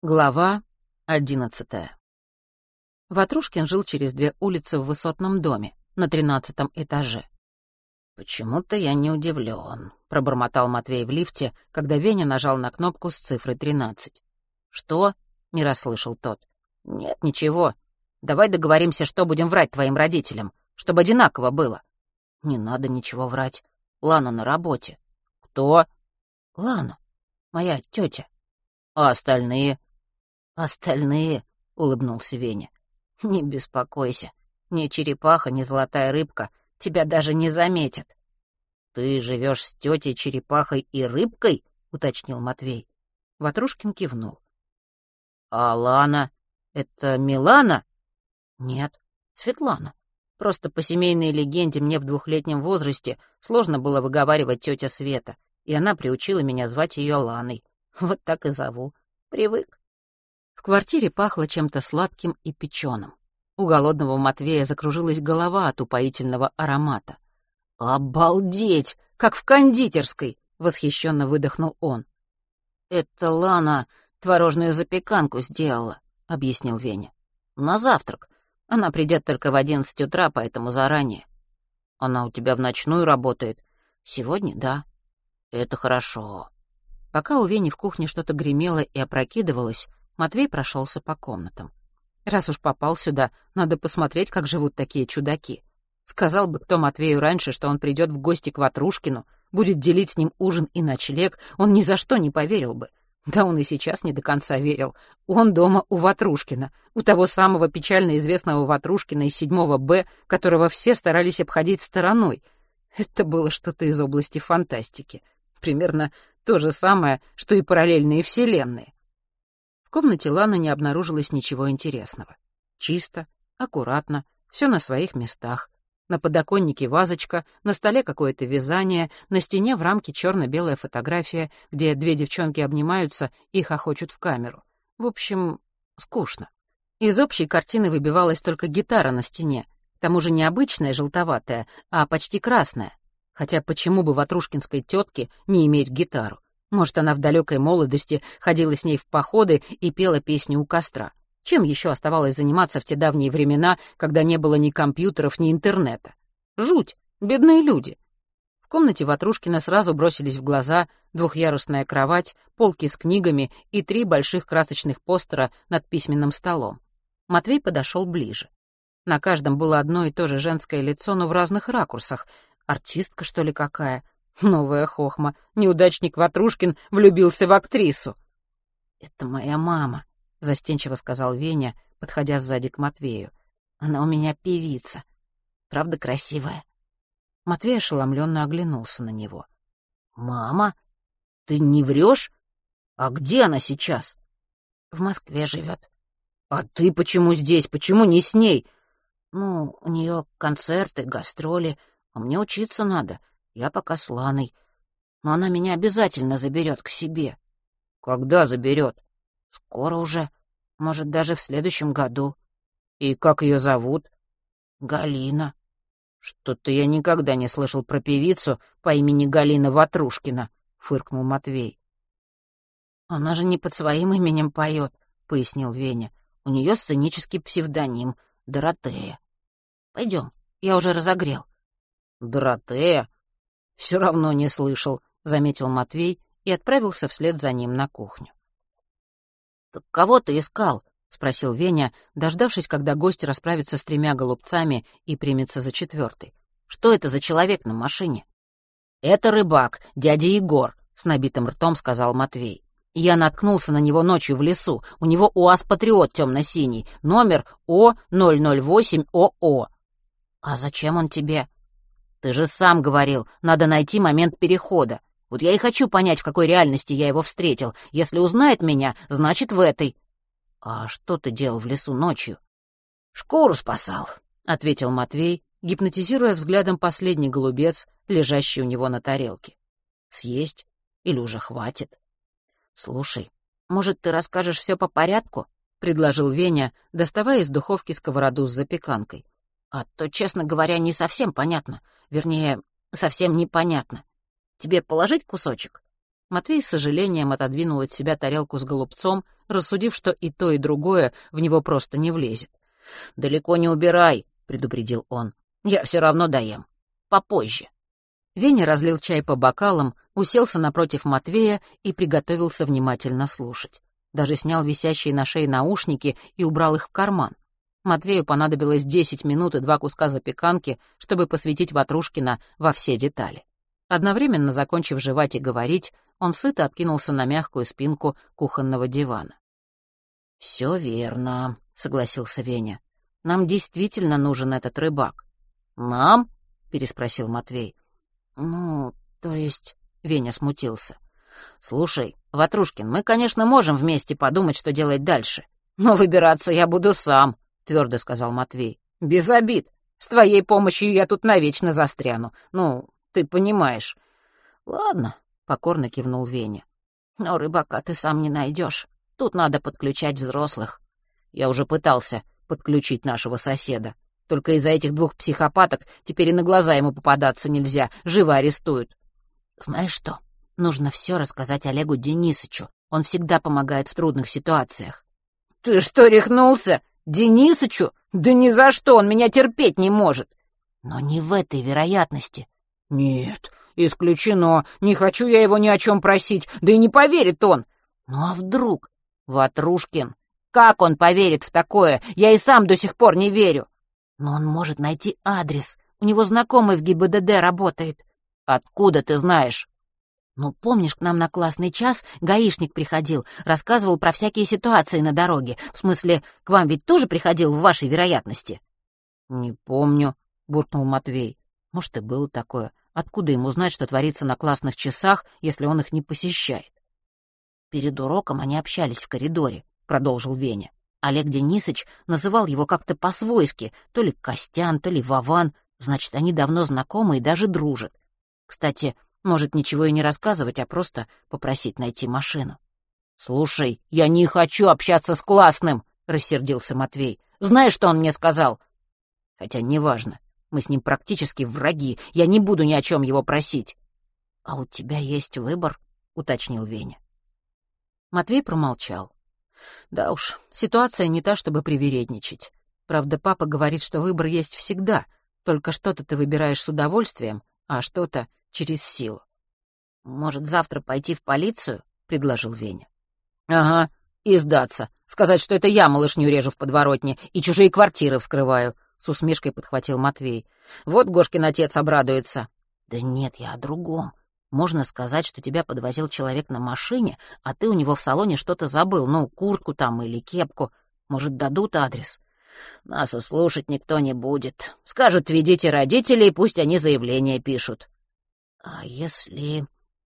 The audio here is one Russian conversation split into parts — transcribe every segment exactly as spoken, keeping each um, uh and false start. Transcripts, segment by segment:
Глава одиннадцатая. Ватрушкин жил через две улицы в высотном доме, на тринадцатом этаже. «Почему-то я не удивлен», — пробормотал Матвей в лифте, когда Веня нажал на кнопку с цифрой тринадцать. «Что?» — не расслышал тот. «Нет, ничего. Давай договоримся, что будем врать твоим родителям, чтобы одинаково было». «Не надо ничего врать. Лана на работе». «Кто?» «Лана, моя тетя». «А остальные?» «Остальные», — улыбнулся Веня. «Не беспокойся. Ни черепаха, ни золотая рыбка тебя даже не заметят». «Ты живешь с тетей черепахой и рыбкой?» — уточнил Матвей. Ватрушкин кивнул. «А Лана — это Милана?» «Нет, Светлана. Просто по семейной легенде мне в двухлетнем возрасте сложно было выговаривать тетя Света, и она приучила меня звать ее Ланой. Вот так и зову. Привык». В квартире пахло чем-то сладким и печеным. У голодного Матвея закружилась голова от упоительного аромата. «Обалдеть! Как в кондитерской!» — восхищенно выдохнул он. «Это Лана творожную запеканку сделала», — объяснил Веня. «На завтрак. Она придет только в одиннадцать утра, поэтому заранее». «Она у тебя в ночную работает?» «Сегодня, да». «Это хорошо». Пока у Вени в кухне что-то гремело и опрокидывалось, Матвей прошелся по комнатам. Раз уж попал сюда, надо посмотреть, как живут такие чудаки. Сказал бы кто Матвею раньше, что он придет в гости к Ватрушкину, будет делить с ним ужин и ночлег, он ни за что не поверил бы. Да он и сейчас не до конца верил. Он дома у Ватрушкина, у того самого печально известного Ватрушкина из седьмого Б, которого все старались обходить стороной. Это было что-то из области фантастики. Примерно то же самое, что и параллельные вселенные. В комнате Ланы не обнаружилось ничего интересного. Чисто, аккуратно, все на своих местах. На подоконнике вазочка, на столе какое-то вязание, на стене в рамке черно-белая фотография, где две девчонки обнимаются и хохочут в камеру. В общем, скучно. Из общей картины выбивалась только гитара на стене, к тому же не обычная желтоватая, а почти красная. Хотя почему бы ватрушкинской тетке не иметь гитару? Может, она в далекой молодости ходила с ней в походы и пела песни у костра. Чем еще оставалось заниматься в те давние времена, когда не было ни компьютеров, ни интернета? Жуть, бедные люди. В комнате Ватрушкина сразу бросились в глаза двухъярусная кровать, полки с книгами и три больших красочных постера над письменным столом. Матвей подошел ближе. На каждом было одно и то же женское лицо, но в разных ракурсах. Артистка, что ли, какая? Новая хохма. Неудачник Ватрушкин влюбился в актрису. «Это моя мама», — застенчиво сказал Веня, подходя сзади к Матвею. «Она у меня певица. Правда красивая?» Матвей ошеломленно оглянулся на него. «Мама? Ты не врешь? А где она сейчас?» «В Москве живет». «А ты почему здесь? Почему не с ней?» «Ну, у нее концерты, гастроли, а мне учиться надо. Я пока с Ланой. Но она меня обязательно заберет к себе». «Когда заберет?» «Скоро уже. Может, даже в следующем году». «И как ее зовут?» «Галина». «Что-то я никогда не слышал про певицу по имени Галина Ватрушкина», — фыркнул Матвей. «Она же не под своим именем поет», — пояснил Веня. «У нее сценический псевдоним — Доротея. Пойдем, я уже разогрел». «Доротея? Все равно не слышал», — заметил Матвей и отправился вслед за ним на кухню. «Так кого ты искал?» — спросил Веня, дождавшись, когда гость расправится с тремя голубцами и примется за четвертый. «Что это за человек на машине?» «Это рыбак, дядя Егор», — с набитым ртом сказал Матвей. «Я наткнулся на него ночью в лесу. У него УАЗ-патриот темно-синий, номер О ноль ноль восемь О О». «А зачем он тебе?» «Ты же сам говорил, надо найти момент перехода. Вот я и хочу понять, в какой реальности я его встретил. Если узнает меня, значит, в этой». «А что ты делал в лесу ночью?» «Шкуру спасал», — ответил Матвей, гипнотизируя взглядом последний голубец, лежащий у него на тарелке. «Съесть? Или уже хватит?» «Слушай, может, ты расскажешь все по порядку?» — предложил Веня, доставая из духовки сковороду с запеканкой. «А то, честно говоря, не совсем понятно. Вернее, совсем непонятно. Тебе положить кусочек?» Матвей с сожалением отодвинул от себя тарелку с голубцом, рассудив, что и то, и другое в него просто не влезет. «Далеко не убирай», — предупредил он. «Я все равно доем. Попозже». Веня разлил чай по бокалам, уселся напротив Матвея и приготовился внимательно слушать. Даже снял висящие на шее наушники и убрал их в карман. Матвею понадобилось десять минут и два куска запеканки, чтобы посвятить Ватрушкина во все детали. Одновременно, закончив жевать и говорить, он сыто откинулся на мягкую спинку кухонного дивана. «Все верно», — согласился Веня. «Нам действительно нужен этот рыбак». «Нам?» — переспросил Матвей. «Ну, то есть...» — Веня смутился. «Слушай, Ватрушкин, мы, конечно, можем вместе подумать, что делать дальше. Но выбираться я буду сам», — твердо сказал Матвей. «Без обид. С твоей помощью я тут навечно застряну. Ну, ты понимаешь». «Ладно», — покорно кивнул Веня. «Но рыбака ты сам не найдешь. Тут надо подключать взрослых». «Я уже пытался подключить нашего соседа. Только из-за этих двух психопаток теперь и на глаза ему попадаться нельзя. Живо арестуют». «Знаешь что? Нужно все рассказать Олегу Денисычу. Он всегда помогает в трудных ситуациях». «Ты что, рехнулся? Денисычу? Да ни за что, он меня терпеть не может». «Но не в этой вероятности». «Нет, исключено. Не хочу я его ни о чем просить, да и не поверит он». «Ну а вдруг?» «Ватрушкин, как он поверит в такое? Я и сам до сих пор не верю». «Но он может найти адрес. У него знакомый в ГИБДД работает». «Откуда ты знаешь?» «Ну, помнишь, к нам на классный час гаишник приходил, рассказывал про всякие ситуации на дороге. В смысле, к вам ведь тоже приходил в вашей вероятности?» «Не помню», — буркнул Матвей. «Может, и было такое. Откуда ему знать, что творится на классных часах, если он их не посещает?» «Перед уроком они общались в коридоре», — продолжил Веня. Олег Денисыч называл его как-то по-свойски, то ли Костян, то ли Вован. Значит, они давно знакомы и даже дружат. Кстати, может, ничего и не рассказывать, а просто попросить найти машину. «Слушай, я не хочу общаться с классным», — рассердился Матвей. «Знаешь, что он мне сказал?» «Хотя неважно. Мы с ним практически враги. Я не буду ни о чем его просить». «А у тебя есть выбор?» — уточнил Веня. Матвей промолчал. Да уж, ситуация не та, чтобы привередничать. Правда, папа говорит, что выбор есть всегда, только что-то ты выбираешь с удовольствием, а что-то через силу. «Может, завтра пойти в полицию?» — предложил Веня. «Ага, и сдаться. Сказать, что это я малышню режу в подворотне и чужие квартиры вскрываю», — с усмешкой подхватил Матвей. «Вот Гошкин отец обрадуется». «Да нет, я о другом. Можно сказать, что тебя подвозил человек на машине, а ты у него в салоне что-то забыл, ну, куртку там или кепку. Может, дадут адрес?» «Нас и слушать никто не будет. Скажут, ведите родителей, пусть они заявление пишут». «А если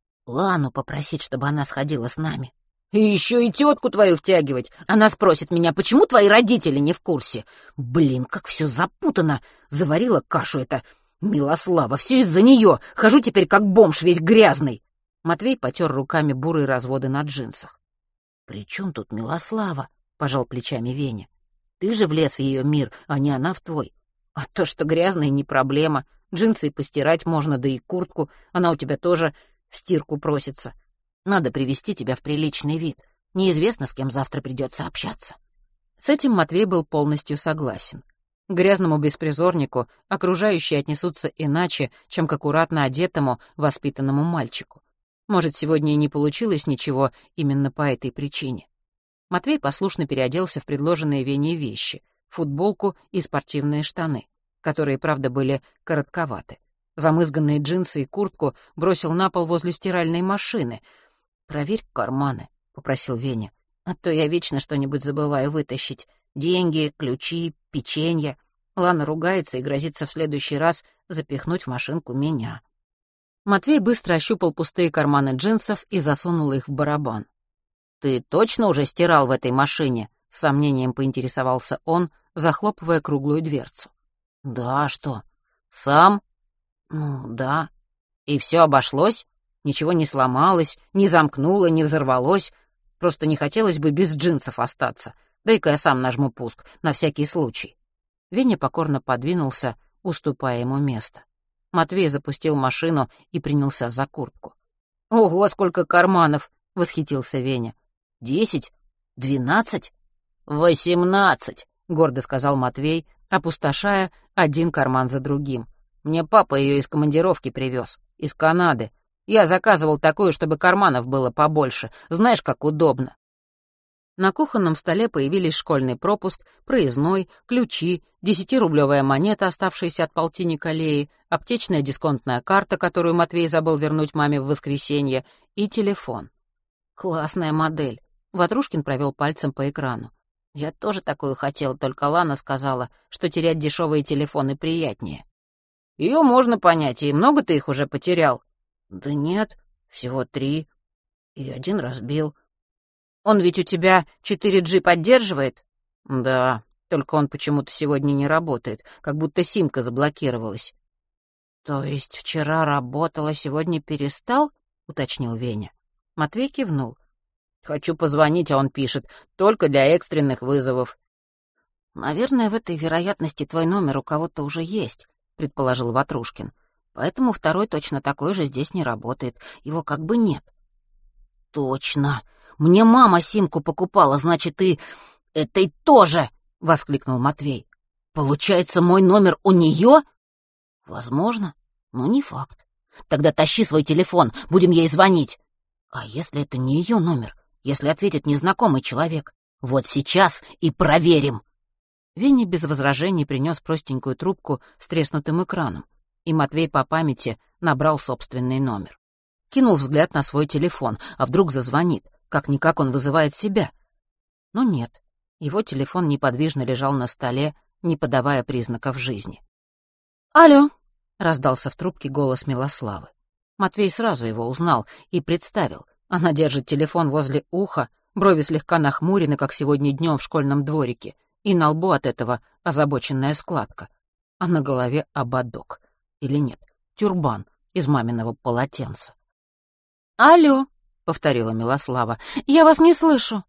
Лану попросить, чтобы она сходила с нами?» «И еще и тетку твою втягивать. Она спросит меня, почему твои родители не в курсе? Блин, как все запутано. Заварила кашу эта Милослава. Все из-за нее. Хожу теперь как бомж весь грязный». Матвей потер руками бурые разводы на джинсах. «При чем тут Милослава?» — пожал плечами Веня. «Ты же влез в ее мир, а не она в твой. А то, что грязный, не проблема. Джинсы и постирать можно, да и куртку. Она у тебя тоже в стирку просится. Надо привести тебя в приличный вид. Неизвестно, с кем завтра придется общаться». С этим Матвей был полностью согласен. К грязному беспризорнику окружающие отнесутся иначе, чем к аккуратно одетому, воспитанному мальчику. Может, сегодня и не получилось ничего именно по этой причине. Матвей послушно переоделся в предложенные Веней вещи — футболку и спортивные штаны, которые, правда, были коротковаты. Замызганные джинсы и куртку бросил на пол возле стиральной машины. «Проверь карманы», — попросил Веня, «а то я вечно что-нибудь забываю вытащить. Деньги, ключи, печенье». Лана ругается и грозится в следующий раз запихнуть в машинку меня. Матвей быстро ощупал пустые карманы джинсов и засунул их в барабан. «Ты точно уже стирал в этой машине?» — с сомнением поинтересовался он, захлопывая круглую дверцу. «Да, что? Сам?» «Ну, да». «И все обошлось? Ничего не сломалось, не замкнуло, не взорвалось? Просто не хотелось бы без джинсов остаться. Дай-ка я сам нажму пуск, на всякий случай». Веня покорно подвинулся, уступая ему место. Матвей запустил машину и принялся за куртку. «Ого, сколько карманов!» — восхитился Веня. «Десять? Двенадцать? Восемнадцать!» — гордо сказал Матвей, опустошая один карман за другим. «Мне папа ее из командировки привез, из Канады. Я заказывал такую, чтобы карманов было побольше. Знаешь, как удобно». На кухонном столе появились школьный пропуск, проездной, ключи, десятирублевая монета, оставшаяся от полтинника Леи, аптечная дисконтная карта, которую Матвей забыл вернуть маме в воскресенье, и телефон. «Классная модель», — Ватрушкин провел пальцем по экрану. «Я тоже такую хотел, только Лана сказала, что терять дешевые телефоны приятнее». «Ее можно понять, и много ты их уже потерял?» «Да нет, всего три. И один разбил». «Он ведь у тебя четыре джи поддерживает?» «Да, только он почему-то сегодня не работает, как будто симка заблокировалась». «То есть вчера работал, а сегодня перестал?» — уточнил Веня. Матвей кивнул. «Хочу позвонить, а он пишет, только для экстренных вызовов». «Наверное, в этой вероятности твой номер у кого-то уже есть», — предположил Ватрушкин. «Поэтому второй точно такой же здесь не работает. Его как бы нет». «Точно! Мне мама симку покупала, значит, и этой тоже!» — воскликнул Матвей. «Получается, мой номер у нее?» «Возможно, но не факт. Тогда тащи свой телефон, будем ей звонить». «А если это не ее номер? Если ответит незнакомый человек? Вот сейчас и проверим». Винни без возражений принес простенькую трубку с треснутым экраном, и Матвей по памяти набрал собственный номер. Кинул взгляд на свой телефон, а вдруг зазвонит. Как-никак он вызывает себя. Но нет, его телефон неподвижно лежал на столе, не подавая признаков жизни. «Алло!» — раздался в трубке голос Милославы. Матвей сразу его узнал и представил. Она держит телефон возле уха, брови слегка нахмурены, как сегодня днем в школьном дворике, и на лбу от этого озабоченная складка. А на голове ободок. Или нет, тюрбан из маминого полотенца. «Алло!» — повторила Милослава. «Я вас не слышу».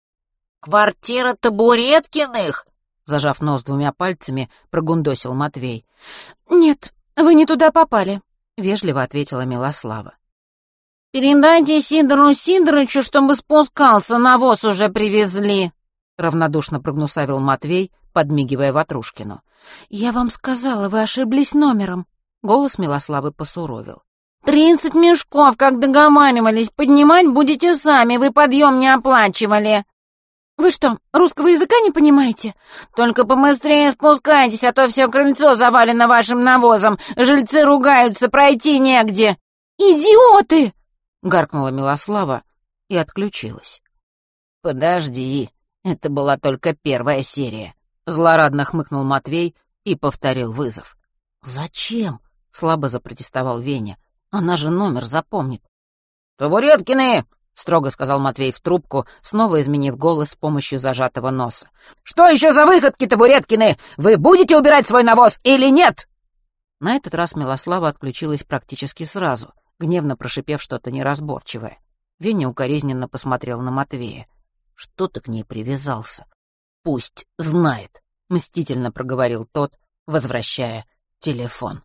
«Квартира Табуреткиных?» — зажав нос двумя пальцами, прогундосил Матвей. «Нет, вы не туда попали», — вежливо ответила Милослава. «Передайте Сидору Сидорычу, чтобы спускался, навоз уже привезли», — равнодушно прогнусавил Матвей, подмигивая Ватрушкину. «Я вам сказала, вы ошиблись номером», — голос Милославы посуровил. «Тридцать мешков, как договаривались, поднимать будете сами, вы подъем не оплачивали». «Вы что, русского языка не понимаете?» «Только побыстрее спускайтесь, а то все крыльцо завалено вашим навозом, жильцы ругаются, пройти негде». «Идиоты!» — гаркнула Милослава и отключилась. «Подожди, это была только первая серия», — злорадно хмыкнул Матвей и повторил вызов. «Зачем?» — слабо запротестовал Веня. «Она же номер запомнит». «Табуреткины!» — строго сказал Матвей в трубку, снова изменив голос с помощью зажатого носа. «Что еще за выходки, Табуреткины? Вы будете убирать свой навоз или нет?» На этот раз Милослава отключилась практически сразу, гневно прошипев что-то неразборчивое. Веня укоризненно посмотрел на Матвея. «Что ты к ней привязался?» «Пусть знает», — мстительно проговорил тот, возвращая телефон.